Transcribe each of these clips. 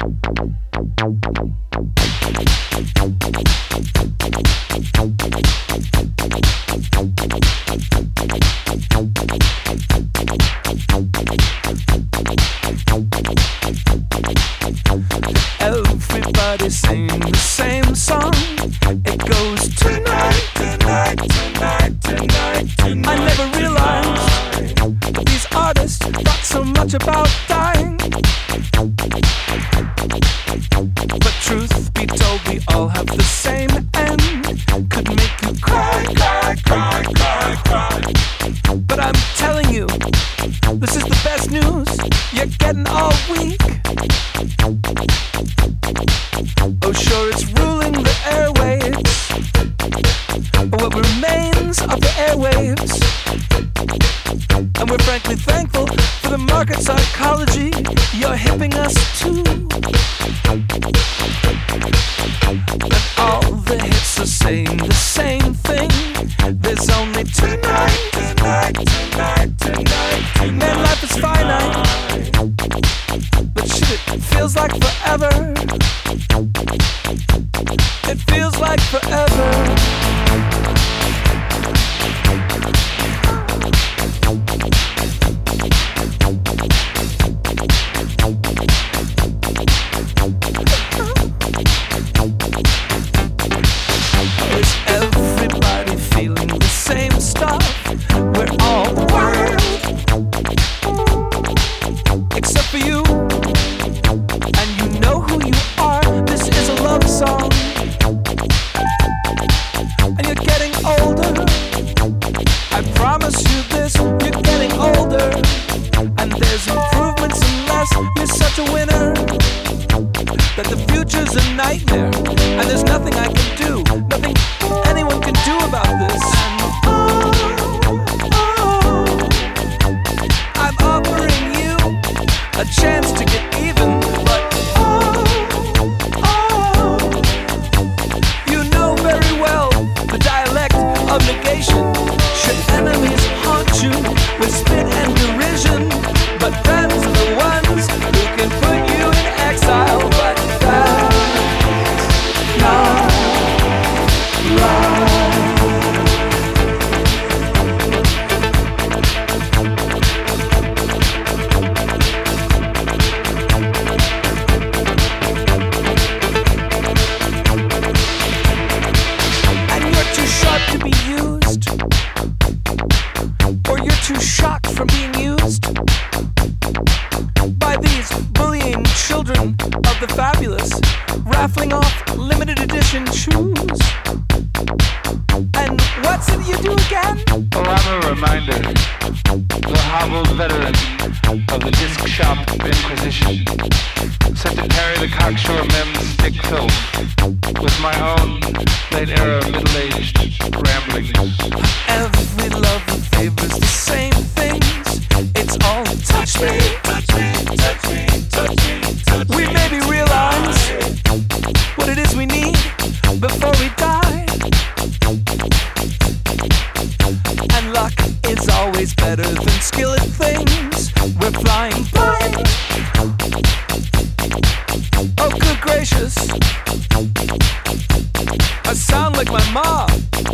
Everybody's singing the same song. It goes tonight, tonight, tonight, tonight, tonight. I never realized these artists thought so much about dying. But truth be told, we all have the same end. Could make you cry, cry, cry, cry, cry. But I'm telling you, this is the best news you're getting all week. Oh sure, it's ruling the airwaves, what remains of the airwaves. And we're frankly thankful for the market psychology you're hipping us to. But all the hits are saying the same thing. There's only tonight, tonight, tonight, tonight, tonight. Man, life is finite, but shit, it feels like forever. It feels like forever. Is everybody feeling the same stuff? We're all wild, except for you. And you know who you are. This is a love song. And you're getting older. I promise you this, you're getting older. And there's improvements unless you're such a winner. That the future's a nightmare. And there's nothing I can do, nothing anyone can do about this. I'm offering you a chance to get even, but you know very well the dialect of negation. Should enemies haunt you with spit and derision, but friends are the ones who can put you in exile. But that's not right. And you're too sharp to be used, or you're too shocked from being used by these bullying children of the fabulous, raffling off limited edition shoes. And what's it you do again? Oh, I'm a reminder, the hobbled veteran of the disc shop inquisition, set to carry the cocksure mem's stick filth with my own late-era middle-aged ramblings. Every lover favors the same things. It's all touch me, touch me, touch me, touch me, touch me. We maybe realize what it is we need before we die. And luck is always better than skill at things. We're flying blind. Oh, good gracious, I sound like my mom.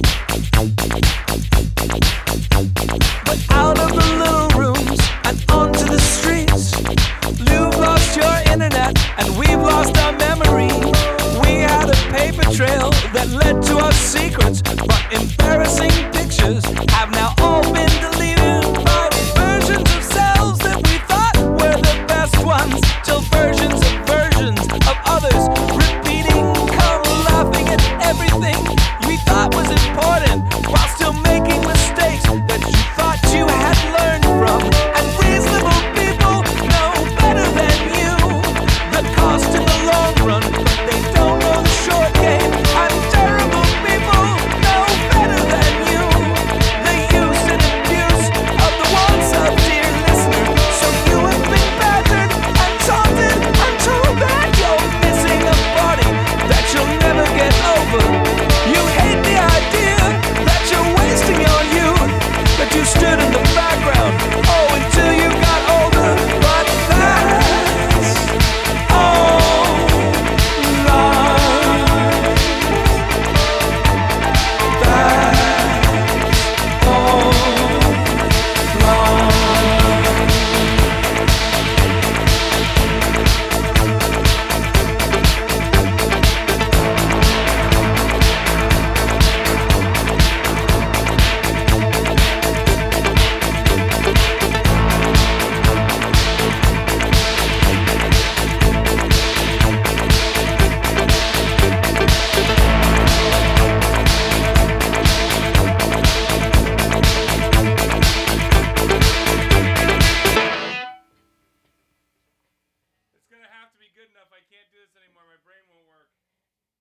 But out of the little rooms and onto the streets, you've lost your internet and we've lost our memory. We had a paper trail that led to our secrets, but embarrassing pictures have now